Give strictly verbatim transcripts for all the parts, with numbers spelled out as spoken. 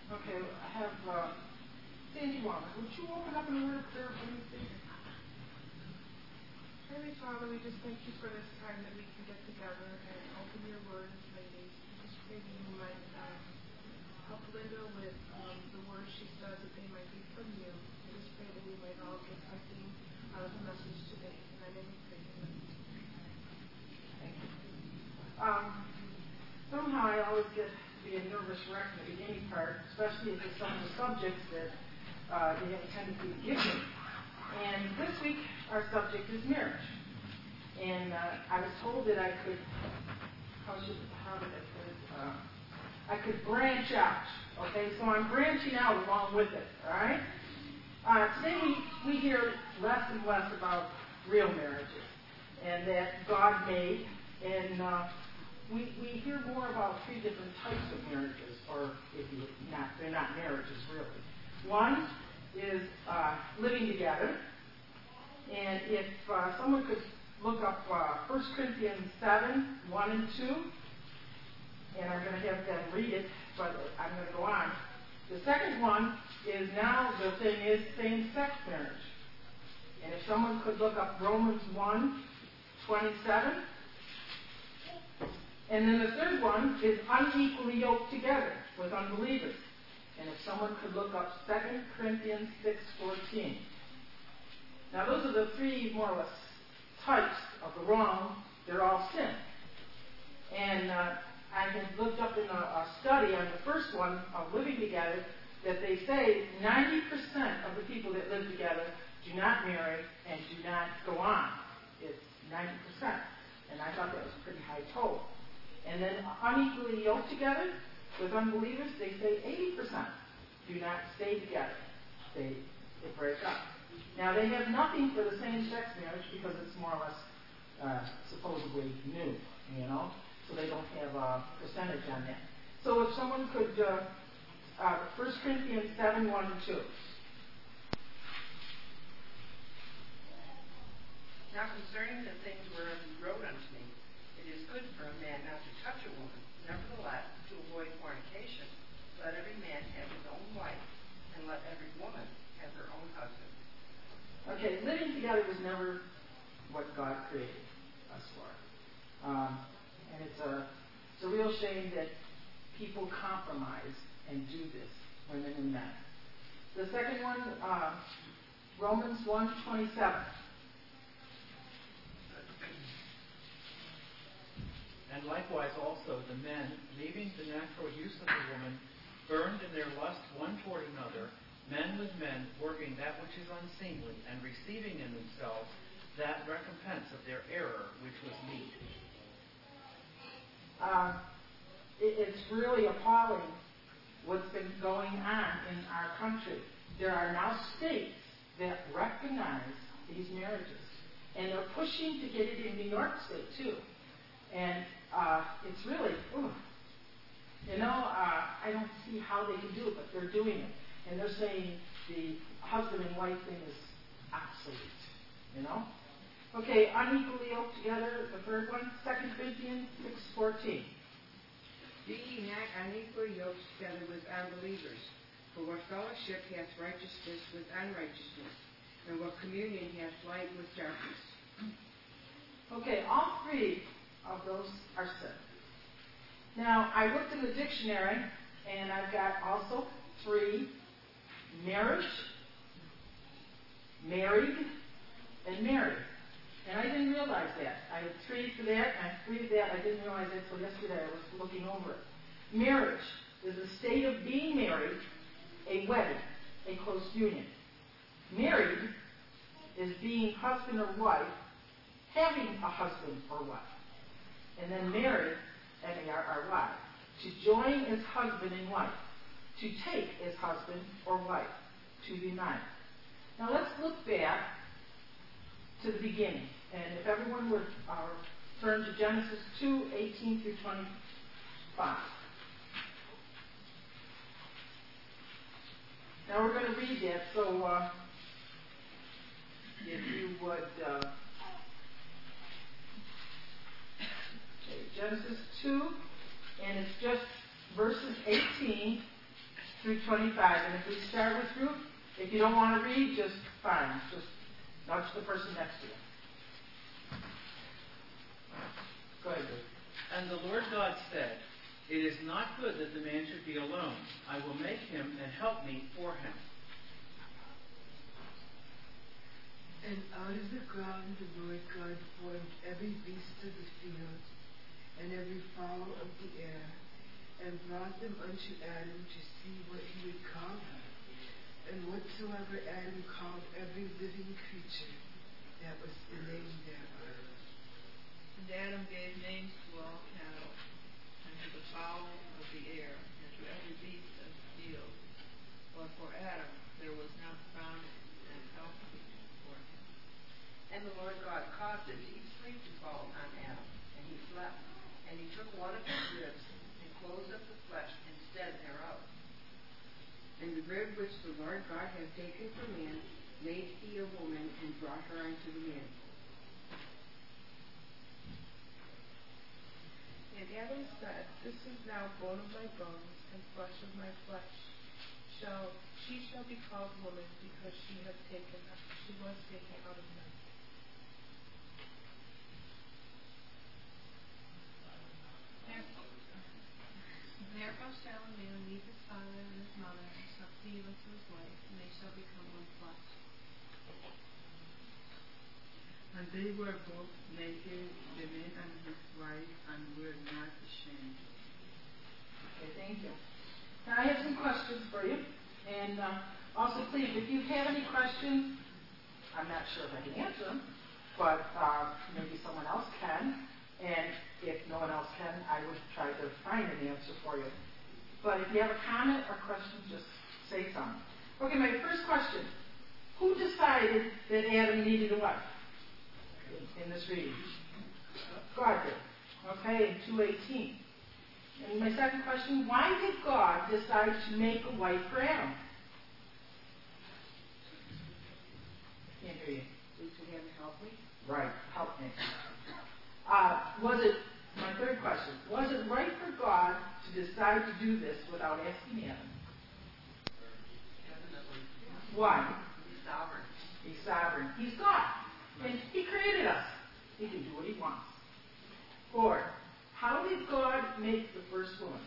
Okay, I have uh, Sandy Walker. Would you open up in a word of prayer for me, please? Heavenly Father, we just thank you for this time that we can get together and open your word as ladies. We just pray that you might um, help Linda with um, the words she says, that they might be from you. We just pray that we might all get something out of the message today. And I name we pray. Thank you. Um, somehow I always get to be a nervous wreck in the beginning part, especially if it's some of the subjects that uh, they have a tendency to give me. And this week, our subject is marriage. And uh, I was told that I could, how should, how did I put it? Uh, I could branch out. Okay, so I'm branching out along with it. All right. Uh, today we, we hear less and less about real marriages and that God made, and uh, we we hear more about three different types of marriages, or if you not, they're not marriages really. One is uh, living together. And if uh, someone could look up uh, First Corinthians seven, one and two, and I'm going to have them read it, but I'm going to go on. The second one is now the thing is same-sex marriage. And if someone could look up Romans one, twenty-seven. And then the third one is unequally yoked together with unbelievers. And if someone could look up Second Corinthians six, fourteen. Now, those are the three, more or less, types of the wrong. They're all sin. And uh, I had looked up in a, a study on the first one of living together that they say ninety percent of the people that live together do not marry and do not go on. It's ninety percent. And I thought that was a pretty high toll. And then unequally yoked together with unbelievers, they say eighty percent do not stay together. They, they break up. Now, they have nothing for the same-sex marriage because it's more or less uh, supposedly new, you know, so they don't have a percentage on that. So if someone could, uh, uh, First Corinthians seven, one and two. Now concerning the things whereof you wrote unto me, it is good for a man not to touch a woman. Nevertheless, to avoid fornication, let every man have his own wife, and let every woman have her own husband. Okay, living together was never what God created us for. Um, and it's a, it's a real shame that people compromise and do this, women and men. The second one, uh, Romans one, twenty-seven. And likewise also the men, leaving the natural use of the woman, burned in their lust one toward another, men with men, working that which is unseemly, and receiving in themselves that recompense of their error which was meet. Uh, it, it's really appalling what's been going on in our country. There are now states that recognize these marriages, and they're pushing to get it in New York State too. And uh, it's really, ooh, you know, uh, I don't see how they can do it, but they're doing it. And they're saying the husband and wife thing is obsolete, you know? Okay, unequally yoked together, the third one, Second Corinthians six, fourteen. Be ye not unequally yoked together with unbelievers, for what fellowship hath righteousness with unrighteousness, and what communion hath light with darkness? Okay, all three of those are sin. Now, I looked in the dictionary, and I've got also three: marriage, married, and married. And I didn't realize that. I had three for that, and I had three for that. I didn't realize that until yesterday. I was looking over it. Marriage is a state of being married, a wedding, a close union. Married is being husband or wife, having a husband or wife. And then married, having our, our wife, to join as husband and wife, to take as husband or wife, to unite. Now let's look back to the beginning. And if everyone would uh, turn to Genesis two, eighteen through twenty-five. Now we're going to read that, so uh, if you would, uh, okay, Genesis two, and it's just verses eighteen through twenty-five. And if we start with Ruth, if you don't want to read, just fine. Just nudge the person next to you. Go ahead, Ruth. And the Lord God said, "It is not good that the man should be alone. I will make him an helpmeet for him." And out of the ground the Lord God formed every beast of the field, and every fowl of the air, and brought them unto Adam to see what he would call them. And whatsoever Adam called every living creature, that was the name thereof. And Adam gave names to all cattle, and to the fowl of the air, and to every beast of the field. But for Adam there was not found an helpmeet for him. And the Lord God caused a deep sleep to fall on Adam, and he slept. And he took one of his ribs, and closed up the flesh instead thereof. And the rib which the Lord God had taken from man made he a woman, and brought her unto the man. And Adam said, This is now bone of my bones, and flesh of my flesh. Shall she shall be called woman, because she has taken she was taken out of men. Therefore shall a man leave his father and his mother, and shall cleave unto his wife, and they shall become one flesh. And they were both naked, the man and his wife, and were not ashamed. Okay, thank you. Now, I have some questions for you. And uh, also, please, if you have any questions, I'm not sure if I can answer them, but uh, maybe someone else can. And if no one else can, I would try to find an answer for you. But if you have a comment or question, just say something. Okay, my first question. Who decided that Adam needed a wife in this reading? God did. Okay, in two eighteen. And my second question, why did God decide to make a wife for Adam? Can't hear you. We should have a helpmeet. Right, help me. Uh, was it, my third question, was it right for God to decide to do this without asking Adam? Definitely. Why? He's sovereign. He's sovereign. He's God. And He created us. He can do what He wants. Four, how did God make the first woman?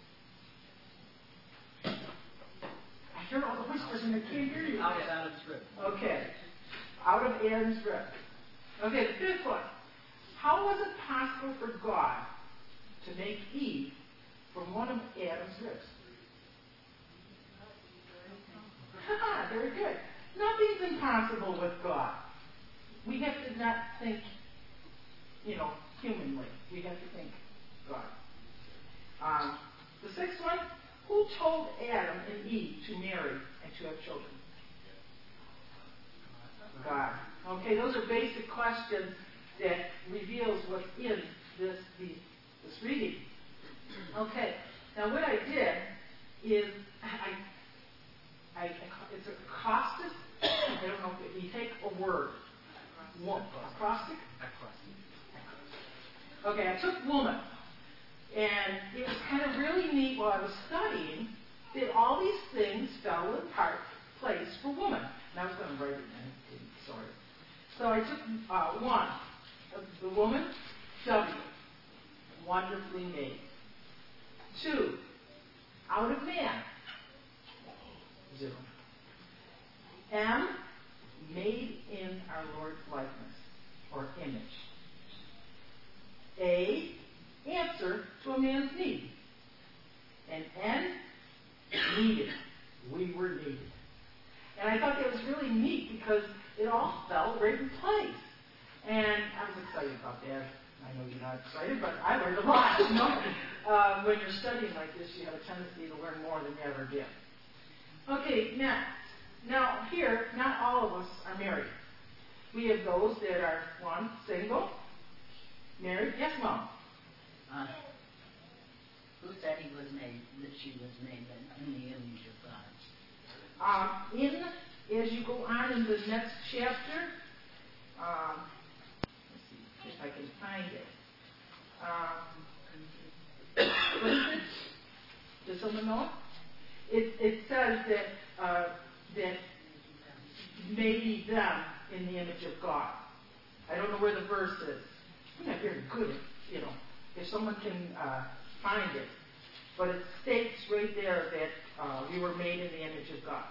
I hear all the whispers and I can't hear you. Out of Adam's rib. Okay. Out of Adam's rib. Okay, the fifth one. How was it possible for God to make Eve from one of Adam's ribs? Ah, very good. Nothing's impossible with God. We have to not think, you know, humanly. We have to think God. Um, the sixth one, who told Adam and Eve to marry and to have children? God. Okay, those are basic questions that reveals what's in this the, this reading. Okay, now what I did is I, I it's a acrostic. I don't know if you take a word. One, acrostic. Okay, I took woman, and it was kind of really neat while I was studying that all these things fell in part place for woman. And I was going to write it and I didn't, sorry. So I took uh, one. The woman, W, wonderfully made. Two, out of man, zero. M, made in our Lord's likeness, or image. A, answer to a man's need. And N, needed. We were needed. And I thought that was really neat because it all fell right in place. And I was excited about that. I know you're not excited, but I learned a lot. You know? uh, when you're studying like this, you have a tendency to learn more than you ever did. Okay, next. Now, here, not all of us are married. We have those that are, one, single, married. Yes, Mom? Uh, who said he was made, that she was made in the image of God? Um, in, as you go on in the next chapter, um, if I can find it. Um, what is it? Does someone know it? It, it says that uh, that made them in the image of God. I don't know where the verse is. I'm not very good at, you know, if someone can uh, find it. But it states right there that uh, we were made in the image of God.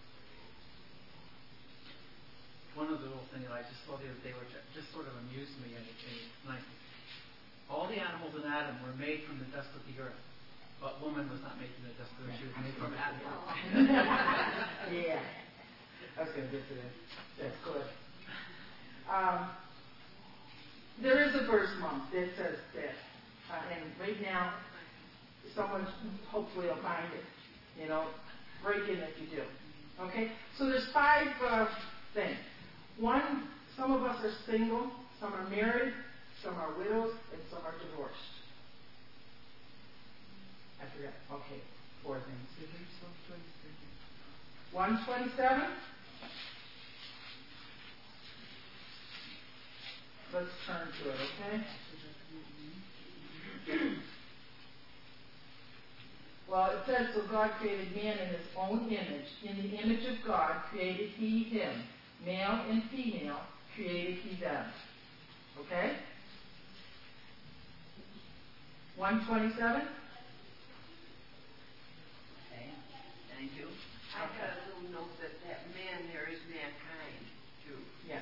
One of the little things that I just saw the other day, which just sort of amused me, and it's nice. All the animals in Adam were made from the dust of the earth, but woman was not made from the dust of the earth. She was made from Adam. Yeah. I was going to get to that. That's good. Um, there is a verse, Mom, that says that. Uh, and right now, someone hopefully will find it. You know, break in if you do. Okay? So there's five uh, things. One, some of us are single, some are married, some are widows, and some are divorced. I forgot. Okay, four things. one twenty-seven. Let's turn to it, okay? Well, it says, so God created man in his own image. In the image of God created he him. Male and female created he them. Okay? one twenty-seven. Okay, thank you. I got a little note that that man there is mankind, too. Yes.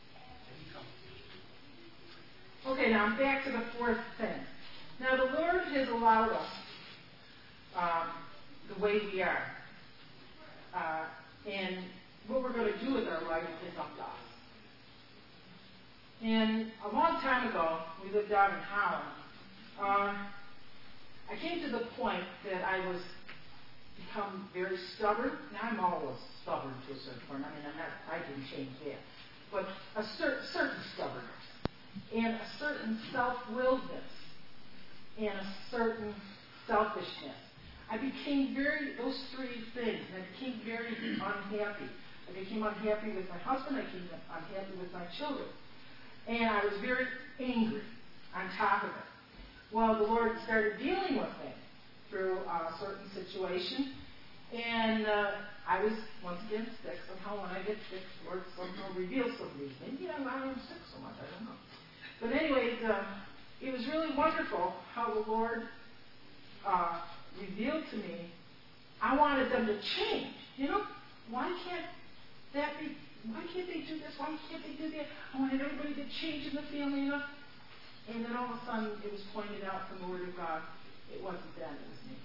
Okay, now I'm back to the fourth thing. Now the Lord has allowed us um, the way we are. Uh, and what we're going to do with our life is up to us. And a long time ago, we lived out in Holland. Uh, I came to the point that I was become very stubborn. Now I'm always stubborn to a certain point. I mean, I'm not, I didn't change that. But a cer- certain stubbornness. And a certain self-willedness, and a certain selfishness. I became very, those three things, and I became very unhappy. I became unhappy with my husband, I became unhappy with my children. And I was very angry on top of it. Well, the Lord started dealing with me through a certain situation, and uh, I was, once again, sick. Somehow when I get sick, the Lord somehow reveals some of these things. You know, I am sick so much, I don't know. But anyways, uh, it was really wonderful how the Lord uh, revealed to me, I wanted them to change. You know, why can't that be, why can't they do this? Why can't they do that? I wanted everybody to change in the family, you know. And then all of a sudden, it was pointed out from the Word of God, it wasn't them, it was me.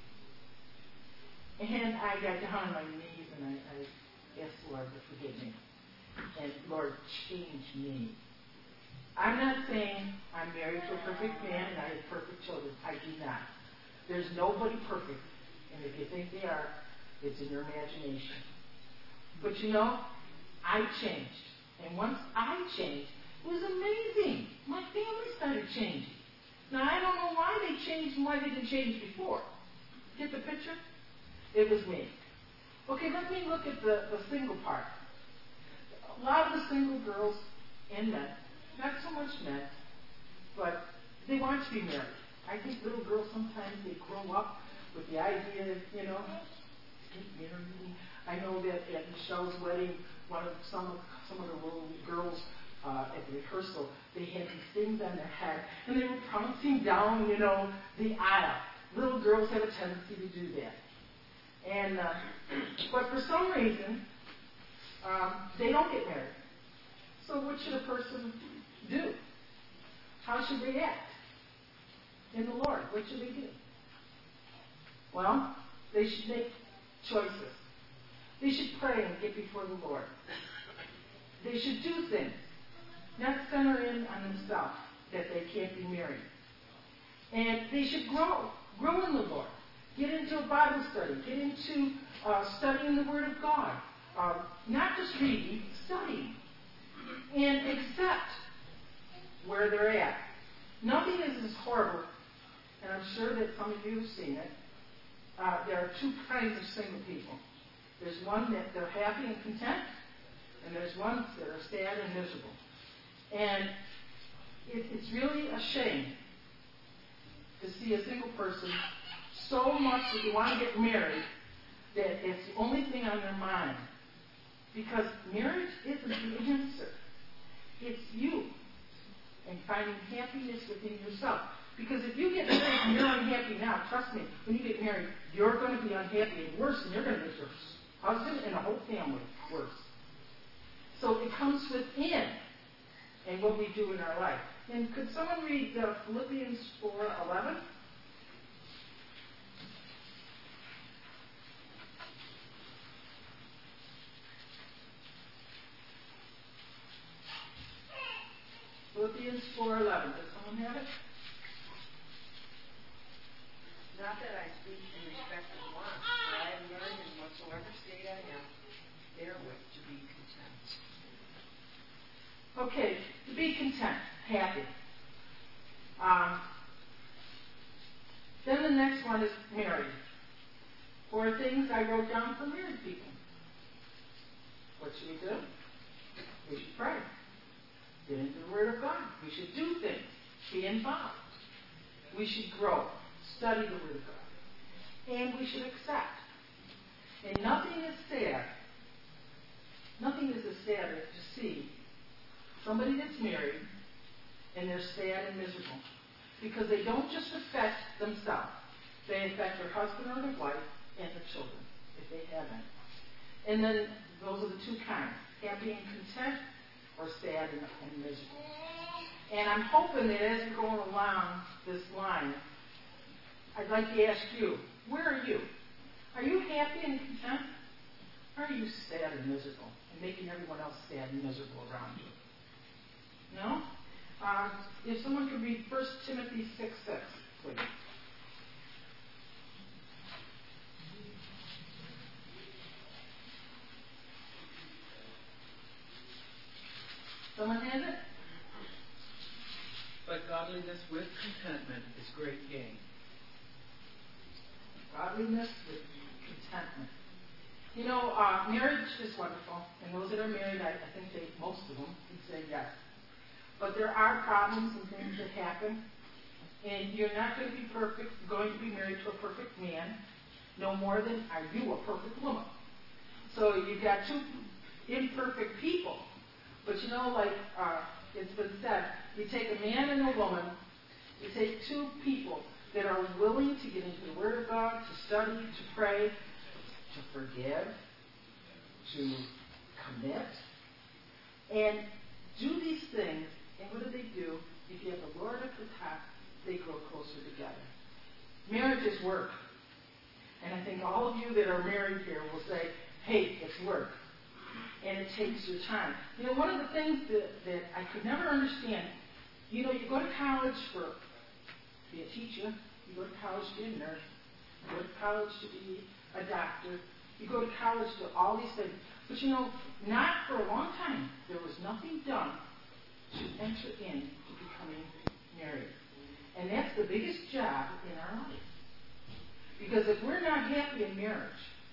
And I got down on my knees and I, I asked the Lord to forgive me. And Lord, change me. I'm not saying I'm married to a perfect man and I have perfect children. I do not. There's nobody perfect. And if you think they are, it's in your imagination. But you know, I changed. And once I changed, it was amazing. My family started changing. Now, I don't know why they changed and why they didn't change before. Get the picture? It was me. Okay, let me look at the, the single part. A lot of the single girls and men, not so much men, but they want to be married. I think little girls sometimes they grow up with the idea that, you know, get married. I know that at Michelle's wedding, one of some of some of the little girls uh, at the rehearsal, they had these things on their head, and they were pouncing down, you know, the aisle. Little girls have a tendency to do that. And uh, but for some reason, um, they don't get married. So what should a person do? How should they act in the Lord? What should they do? Well, they should make choices. They should pray and get before the Lord. They should do things, not center in on themselves that they can't be married. And they should grow, grow in the Lord. Get into a Bible study. Get into uh, studying the Word of God. Uh, not just reading, studying. And accept where they're at. Nothing is as horrible, and I'm sure that some of you have seen it. Uh, there are two kinds of single people. There's one that they're happy and content, and there's ones that are sad and miserable. And it, it's really a shame to see a single person so much that you want to get married, that it's the only thing on their mind. Because marriage isn't the answer. It's you. And finding happiness within yourself. Because if you get married and you're unhappy now, trust me, when you get married, you're going to be unhappy and worse, and you're going to make your husband and the whole family worse. So it comes within and what we do in our life. And could someone read uh, Philippians four eleven? Philippians four eleven. Does someone have it? Not that I speak in respect of want, for I have learned in whatsoever state I am, therewith to be content. Okay, to be content, happy. Um, then the next one is married. Four things I wrote down for married people. What should we do? We should pray. Get into the Word of God. We should do things. Be involved. We should grow. Study the Word of God. And we should accept. And nothing is sad. Nothing is as sad as to see somebody that's married and they're sad and miserable. Because they don't just affect themselves. They affect their husband or their wife and their children, if they have any. And then those are the two kinds. Happy and content, or sad and, and miserable. And I'm hoping that as we're going along this line, I'd like to ask you, where are you? Are you happy and content? Or are you sad and miserable and making everyone else sad and miserable around you? No? Uh, if someone could read First Timothy six six, please. Someone has it? But godliness with contentment is great gain. Godliness with contentment. You know, uh, marriage is wonderful, and those that are married, I, I think they, most of them would say yes. But there are problems and things that happen, and you're not going to be perfect, going to be married to a perfect man, no more than are you a perfect woman. So you've got two imperfect people. But you know, like uh, it's been said, you take a man and a woman, you take two people that are willing to get into the Word of God, to study, to pray, to forgive, to commit, and do these things. And what do they do? If you have the Lord at the top, they grow closer together. Marriage is work. And I think all of you that are married here will say, hey, it's work. And it takes your time. You know, one of the things that, that I could never understand, you know, you go to college for to be a teacher, you go to college to be a nurse, you go to college to be a doctor, you go to college to all these things. But you know, not for a long time, there was nothing done to enter into becoming married. And that's the biggest job in our life. Because if we're not happy in marriage,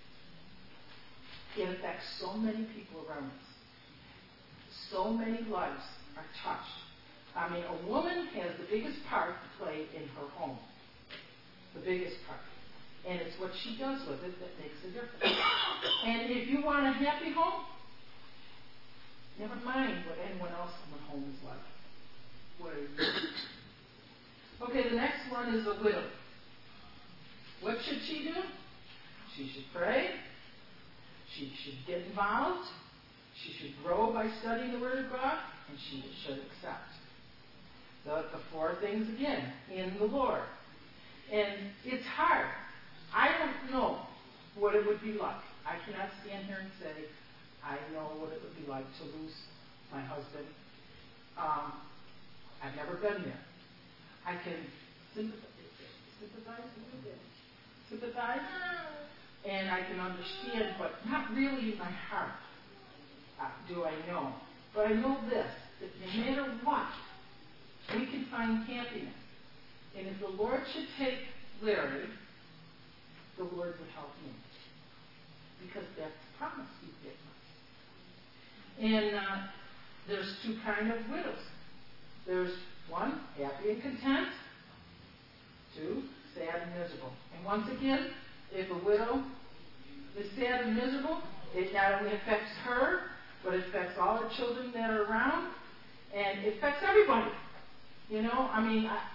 it affects so many people around us. So many lives are touched. I mean, a woman has the biggest part to play in her home. The biggest part. And it's what she does with it that makes a difference. And if you want a happy home, never mind what anyone else in the home is like. What are you? Okay, the next one is a widow. What should she do? She should pray. She should get involved. She should grow by studying the Word of God. And she should accept. The, the four things again, in the Lord. And it's hard. I don't know what it would be like. I cannot stand here and say, I know what it would be like to lose my husband. Um, I've never been there. I can sympathize, sympathize a little bit. Sympathize, and I can understand, but not really in my heart uh, do I know. But I know this, that no matter what, we can find happiness. And if the Lord should take Larry, the Lord would help me. Because that's the promise He's given us. And uh, there's two kind of widows. There's one, happy and content. Two, sad and miserable. And once again, if a widow is sad and miserable, it not only affects her, but it affects all the children that are around, and it affects everybody. You know, I mean, I,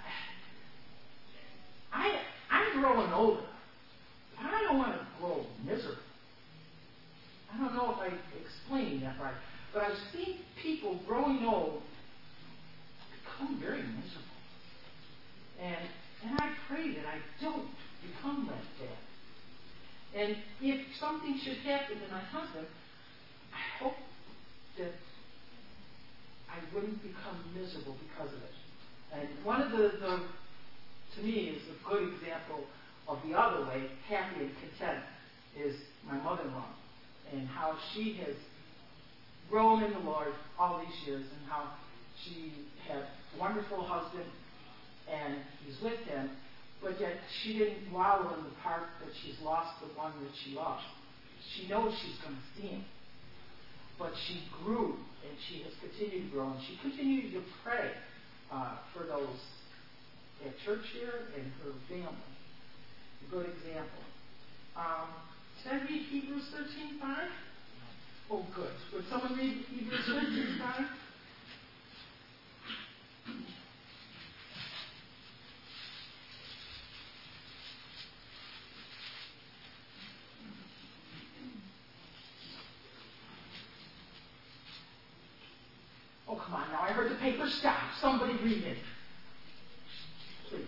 I, I'm growing older. I don't want to grow miserable. I don't know if I explained that right, but I've seen people growing old become very miserable. And, and I pray that I don't become like that. And if something should happen to my husband, I hope that I wouldn't become miserable because of it. And one of the, the to me, is a good example of the other way, happy and content, is my mother-in-law, and how she has grown in the Lord all these years, and how she had a wonderful husband, and he's with him, but yet she didn't wallow in the part that she's lost the one that she lost. She knows she's going to see him. But she grew, and she has continued to grow, and she continued to pray uh, for those at church here and her family. A good example. Um, did I read Hebrews thirteen five? Oh, good. Would someone read Hebrews thirteen five? Oh, come on now. I heard the paper stop. Somebody read it. Please.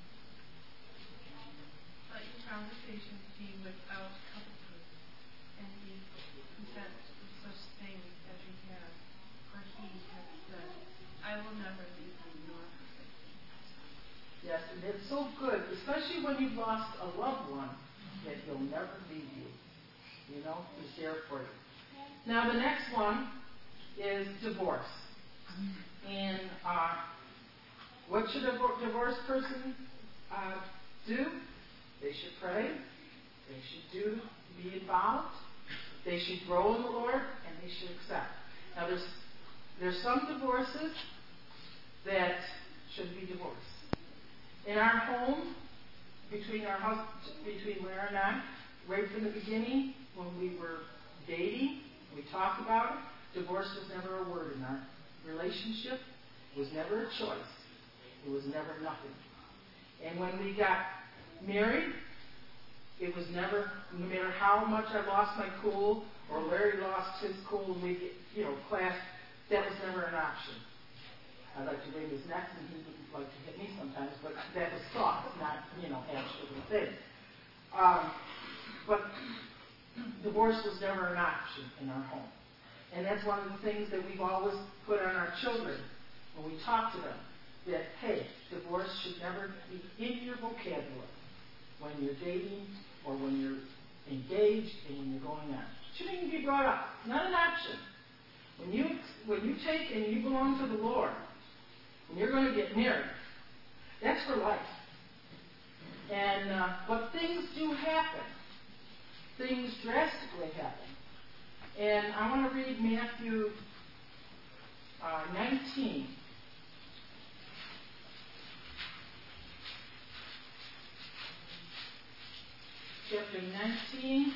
Let your conversation be without covetousness, and be content with such things as you have. For he has said, I will never leave you nor forsake you. Yes, and it's so good, especially when you've lost a loved one, that he'll never leave you. You know, he's there for you. Now, the next one is divorce. And uh, what should a divorced person uh, do? They should pray. They should do be involved. They should grow in the Lord, and they should accept. Now, there's there's some divorces that should be divorced. In our home, between our husband, between Lara and I, right from the beginning, when we were dating, we talked about it. Divorce was never a word in our relationship. It was never a choice. It was never nothing. And when we got married, it was never, no matter how much I lost my cool or Larry lost his cool and we, you know, clashed, that was never an option. I'd like to bring his neck and he would like to hit me sometimes, but that was thought, not, you know, actual thing. Um, but divorce was never an option in our home. And that's one of the things that we've always put on our children when we talk to them, that, hey, divorce should never be in your vocabulary when you're dating or when you're engaged and when you're going on. It shouldn't even be brought up. It's not an option. When you, when you take and you belong to the Lord, and you're going to get married, that's for life. And uh, but things do happen. Things drastically happen. And I want to read Matthew uh, nineteen. Chapter nineteen.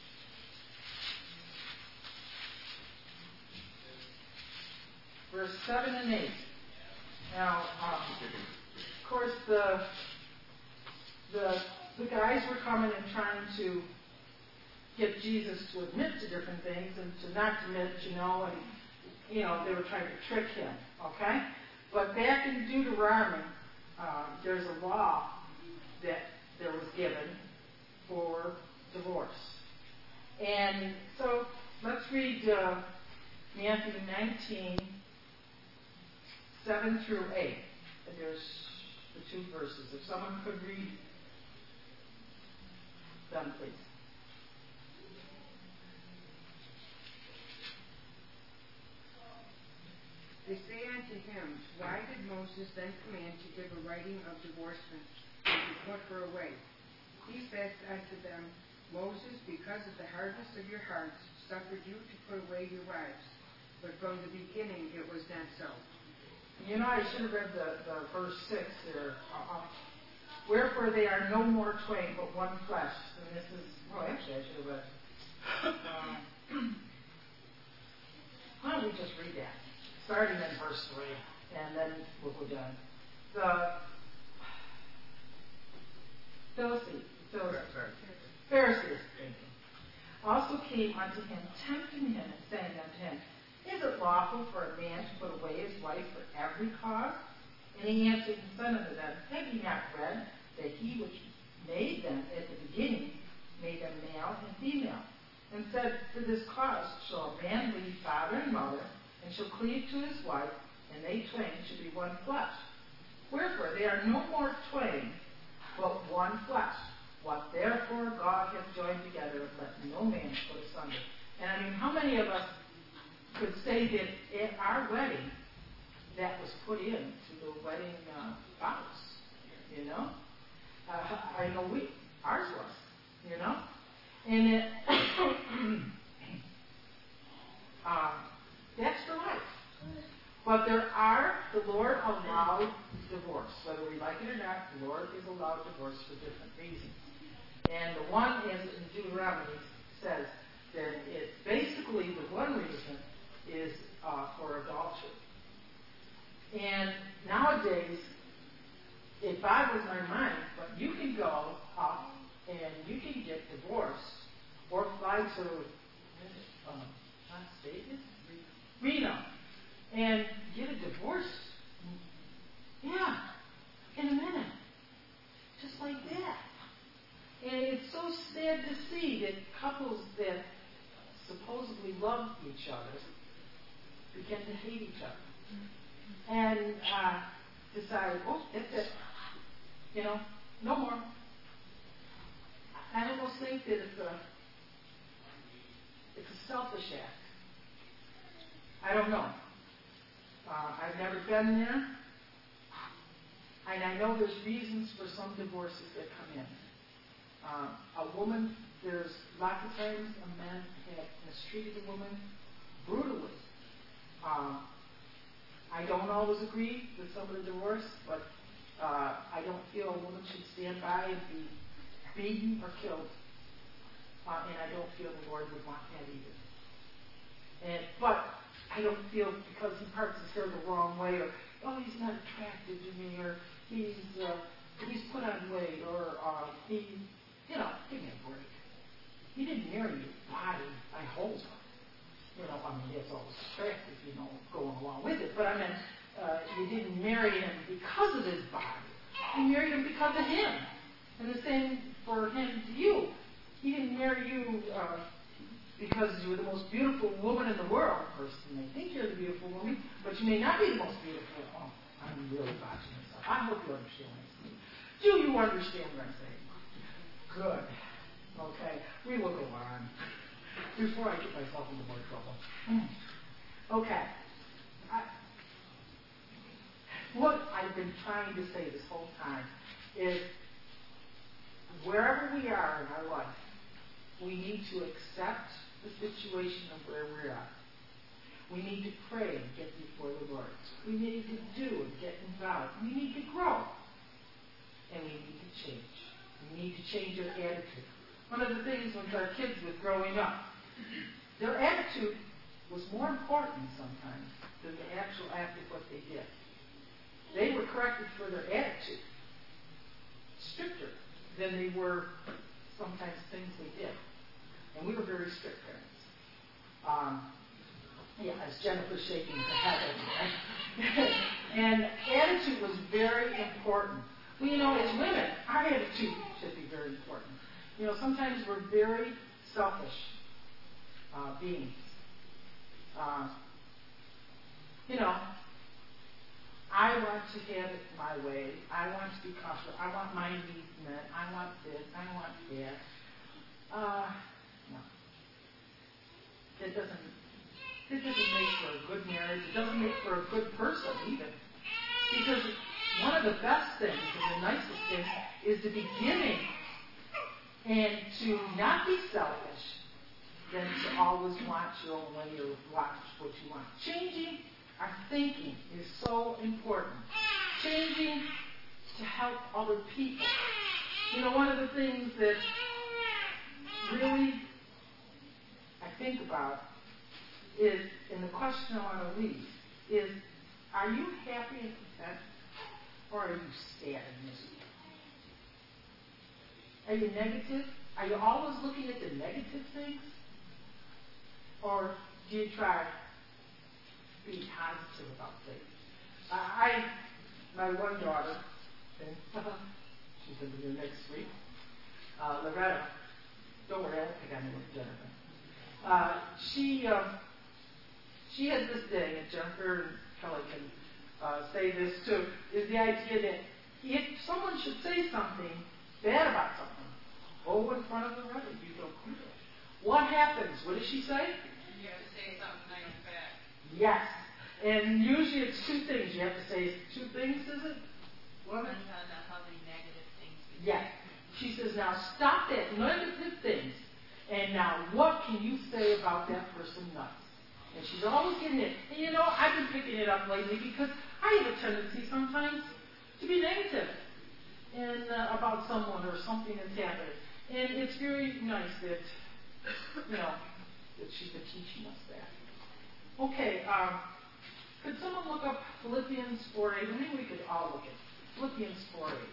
Verse seven and eight. Now, um, of course, the, the, the guys were coming and trying to get Jesus to admit to different things and to not admit, you know, and, you know, they were trying to trick him, okay? But back in Deuteronomy, uh, there's a law that there was given for divorce. And so let's read uh, Matthew nineteen, seven through eight. And there's the two verses. If someone could read them, please. They say unto him, Why did Moses then command to give a writing of divorcement and to put her away? He says unto them, Moses, because of the hardness of your hearts, suffered you to put away your wives. But from the beginning it was not so. You know, I should have read the, the verse six there. Uh-huh. Wherefore they are no more twain, but one flesh. And this is, well, actually, I should have read starting in verse three, and then we'll go down. The Pharisees, Pharisees, Pharisees also came unto him, tempting him, and saying unto him, Is it lawful for a man to put away his wife for every cause? And he answered and said unto them, Have ye not read that he which made them at the beginning made them male and female? And said, For this cause shall a man leave father and mother, and shall cleave to his wife, and they twain shall be one flesh. Wherefore they are no more twain, but one flesh. What therefore God hath joined together, let no man put asunder. And I mean, how many of us could say that at our wedding, that was put into the wedding uh, vows? You know? Uh, I know we, ours was, you know? And it, uh, that's for life. But there are, the Lord allowed divorce. Whether we like it or not, the Lord is allowed divorce for different reasons. And the one is in Deuteronomy says that it basically the one reason is uh, for adultery. And nowadays, it boggles my mind, but you can go up and you can get divorced or fly to um, Las Vegas, Reno, and get a divorce. Yeah, in a minute, just like that. And it's so sad to see that couples that supposedly love each other begin to hate each other. And uh, decide, oh, that's it. You know, no more. I almost think that it's a, it's a selfish act. I don't know. Uh, I've never been there. And I know there's reasons for some divorces that come in. Uh, a woman, there's lots of times a man have mistreated a woman brutally. Uh, I don't always agree with some of the divorce, but uh, I don't feel a woman should stand by and be beaten or killed. Uh, and I don't feel the Lord would want that either. And, but I don't feel because he parts his hair the wrong way, or oh, he's not attractive to me, or he's uh, he's put on weight, or uh, he, you know, give me a break. He didn't marry your body, I hope. You know, I mean, it's always attractive, you know, going along with it. But I mean, uh, you didn't marry him because of his body. You married him because of him. And the same for him to you. He didn't marry you uh, because you were the most beautiful woman in the world. A person may think you're the beautiful woman, but you may not be the most beautiful. Oh, I'm really botching this up. I hope you understand what I'm saying. Do you understand what I'm saying? Good. Okay. We will go on before I get myself into more trouble. Okay. I, what I've been trying to say this whole time is wherever we are in our life, we need to accept the situation of where we're at. We need to pray and get before the Lord. We need to do and get involved. We need to grow. And we need to change. We need to change our attitude. One of the things with our kids with growing up, their attitude was more important sometimes than the actual act of what they did. They were corrected for their attitude, stricter than they were sometimes things they did. And we were very strict parents. Um, yeah, as Jennifer's shaking her head. And attitude was very important. Well, you know, as women, our attitude should be very important. You know, sometimes we're very selfish uh, beings. Uh, you know, I want to have it my way. I want to be comfortable. I want my needs met. I want this. I want that. Uh, no. It doesn't, it doesn't make for a good marriage. It doesn't make for a good person even. Because one of the best things and the nicest things is to be giving and to not be selfish than to always want your own way or watch what you want. Changing our thinking is so important. Changing to help other people. You know, one of the things that really I think about is, in the question I want to leave, is, are you happy and content, or are you sad and miserable? Are you negative? Are you always looking at the negative things? Or do you try to be positive about things? Uh, I, my one daughter, and she's going to be here next week, uh, Loretta, don't worry, I won't pick on you with Jennifer. Uh, she, uh, she had this thing, and Jennifer and Kelly can uh, say this too, is the idea that if someone should say something bad about something, go in front of Loretta, you feel comfortable. What happens? What does she say? You have to say something nice back. Yes. And usually it's two things. You have to say two things, is it? Woman? Depends on how many negative things we Yes. She says, now stop that negative things. And now what can you say about that person nuts? And she's always getting it. And you know, I've been picking it up lately because I have a tendency sometimes to be negative and uh, about someone or something that's happening. And it's very nice that, you know, that she's been teaching us that. Okay, um, could someone look up Philippians four eight? Maybe we could all look at Philippians four eight.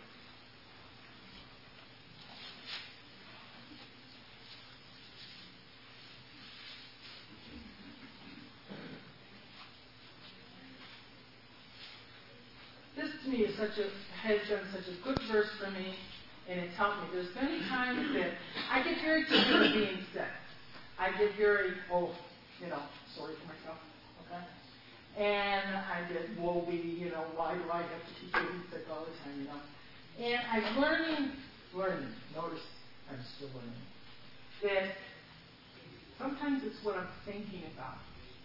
This to me is such a has been such a good verse for me, and it's helped me. There's many times that I get very tired of being sick. I get very, oh, you know, sorry for myself, okay? And I get woe-be, you know, why do I have to keep getting sick all the time, you know? And I'm learning, learning, notice I'm still learning, that sometimes it's what I'm thinking about,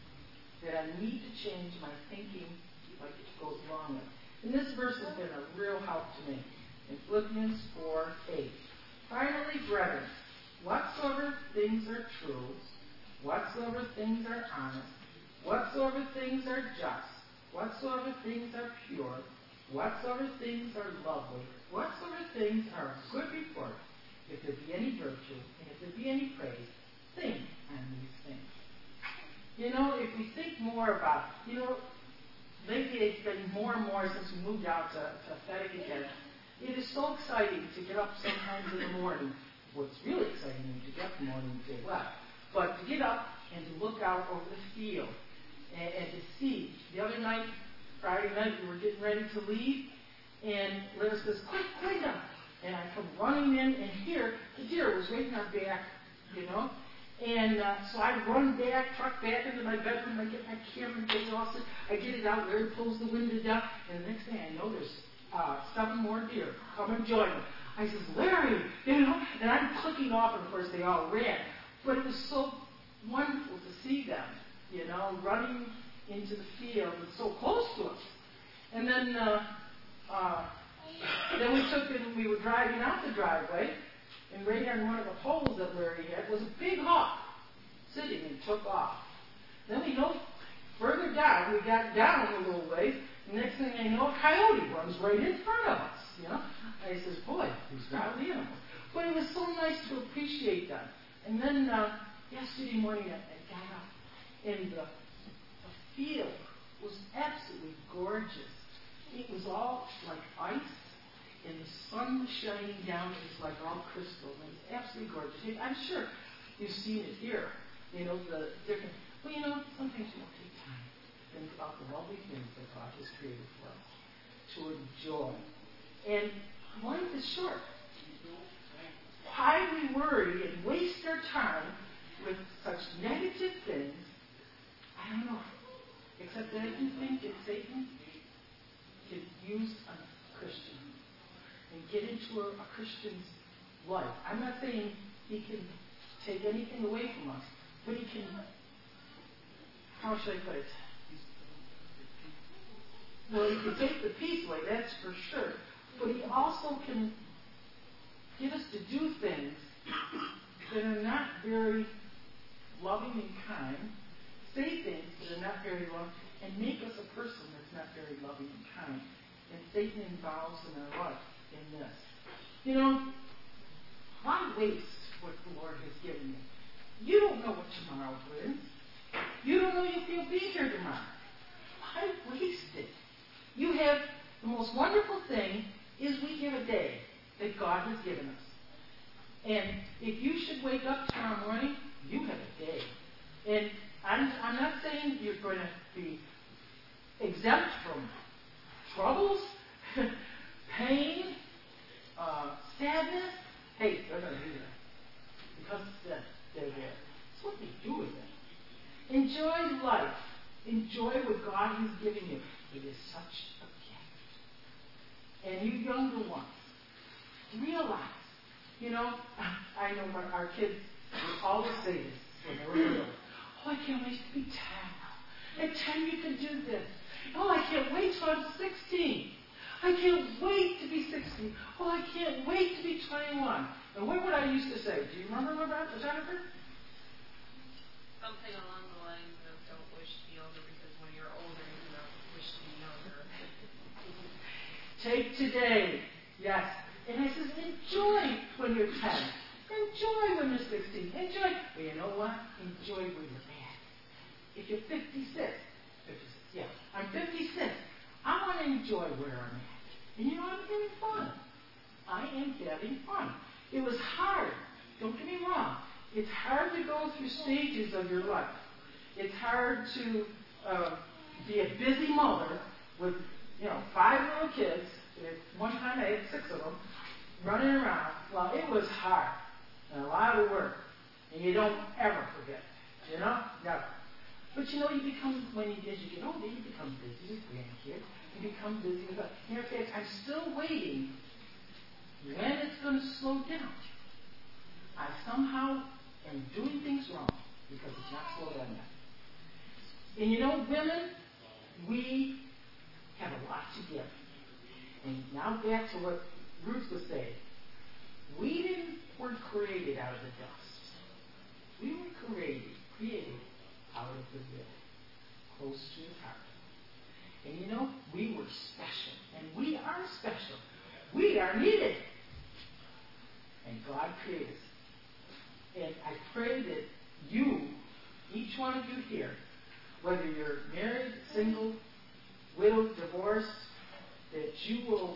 that I need to change my thinking like it goes along with. And this verse has been a real help to me. In Philippians four eight. Finally, brethren, whatsoever things are true, whatsoever things are honest, whatsoever things are just, whatsoever things are pure, whatsoever things are lovely, whatsoever things are of good report, if there be any virtue, and if there be any praise, think on these things. You know, if we think more about, you know, lately it's been more and more since we moved out to, to Fettig again. It is so exciting to get up sometimes in the morning. What's really exciting is to get up in the morning and say, well, but to get up and to look out over the field and, and to see. The other night, Friday night, we were getting ready to leave, and Liz says, quick, Linda. And I come running in, and here, the deer was right in our back, you know. And uh, so I run back, truck back into my bedroom, I get my camera and get it all set. I get it out, Larry pulls the window down, and the next thing I know, there's uh, seven more deer come and join me. I says, Larry, you know, and I'm clicking off, and of course they all ran. But it was so wonderful to see them, you know, running into the field and so close to us. And then, uh, uh, then we took it and we were driving out the driveway, and right on one of the poles that Larry had was a big hawk sitting and took off. Then we know further down, we got down a little ways, and next thing I know, a coyote runs right in front of us, you know. I says, boy, these wild animals. But it was so nice to appreciate them. And then uh, yesterday morning I, I got up, and the, the field was absolutely gorgeous. It was all like ice, and the sun was shining down. It was like all crystal, and it was absolutely gorgeous. I'm sure you've seen it here, you know, the different. Well, you know, sometimes we don't take time to think about the lovely things that God has created for us to enjoy. And life is short. Why we worry and waste our time with such negative things, I don't know. Except that I can think that Satan could use a Christian and get into a, a Christian's life. I'm not saying he can take anything away from us, but he can, how should I put it? Well, he can take the peace away, that's for sure. But he also can get us to do things that are not very loving and kind, say things that are not very loving, and make us a person that's not very loving and kind. And Satan involves in our life in this. You know, why waste what the Lord has given you? You don't know what tomorrow brings. You don't know if you'll be here tomorrow. why waste it? You have the most wonderful thing is we have a day that God has given us. And if you should wake up tomorrow morning, you have a day. And I'm, I'm not saying you're going to be exempt from troubles, pain, uh, sadness. Hey, they're going to be there. Because they're there. It's what they do with it. Enjoy life. Enjoy what God has given you. It is such a gift. And you younger ones, realize, you know, I know my, our kids would always say this when they were little. Oh, I can't wait to be ten. At ten you can do this. Oh, I can't wait till I'm sixteen. I can't wait to be sixteen. Oh, I can't wait to be twenty-one. And what would I used to say? Do you remember what about Jennifer? Something along the lines of don't wish to be older because when you're older you don't wish to be younger. Take today. Yes. And I says, enjoy when you're ten. Enjoy when you're sixteen. Enjoy. But you know what? Enjoy when you're at. If you're fifty-six, fifty-six, yeah, I'm fifty-six. I want to enjoy where I'm at. And you know, I'm having fun. I am having fun. It was hard. Don't get me wrong. It's hard to go through stages of your life. It's hard to uh, be a busy mother with, you know, five little kids. At one time I had six of them running around. Well, it was hard and a lot of work. And you don't ever forget it. You know? Never. But you know, you become, when you, as you get older, you become busy with grandkids. You become busy with that. Matter of fact, I'm still waiting when it's going to slow down. I somehow am doing things wrong because it's not slowed down yet. And you know, women, we have a lot to give. And now back to what Ruth was saying. We didn't, weren't created out of the dust. We were created, created out of the will, close to the heart. And you know, we were special. And we are special. We are needed. And God created us. And I pray that you, each one of you here, whether you're married, single, widowed, divorced, that you will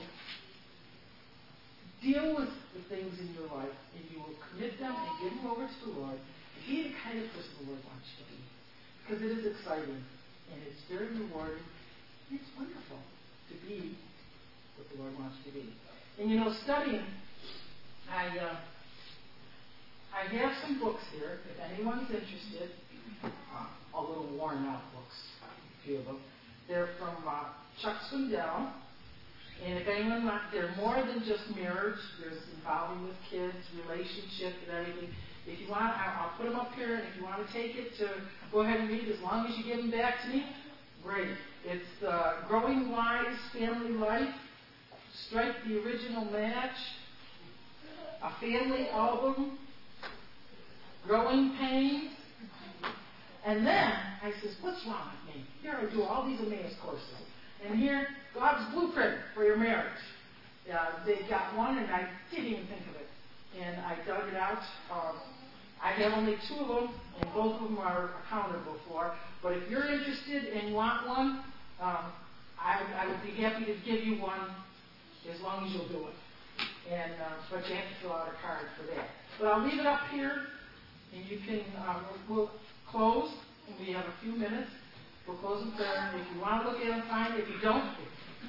deal with the things in your life and you will commit them and give them over to the Lord. Be the kind of person the Lord wants you to be. Because it is exciting and it's very rewarding. It's wonderful to be what the Lord wants you to be. And you know, studying, I uh, I have some books here, if anyone's interested, uh, a little worn out books, a few of them. They're from uh, Chuck Swindoll. And if anyone wants, they're more than just marriage. There's involving with kids, relationship, and everything. If you want, I'll, I'll put them up here, and if you want to take it to go ahead and read, as long as you give them back to me, great. It's uh, Growing Wise, Family Life, Strike the Original Match, A Family Album, Growing Pains. And then I says, what's wrong with me? Here I do all these Emmaus courses. And here, God's Blueprint for Your Marriage. Uh, they got one, and I didn't even think of it. And I dug it out. Uh, I have only two of them, and both of them are accountable for. But if you're interested and want one, um, I, I would be happy to give you one as long as you'll do it. And uh, but you have to fill out a card for that. But I'll leave it up here, and you can. Um, we'll close, and we have a few minutes. We'll close in prayer. If you want to look at them, fine. If you don't,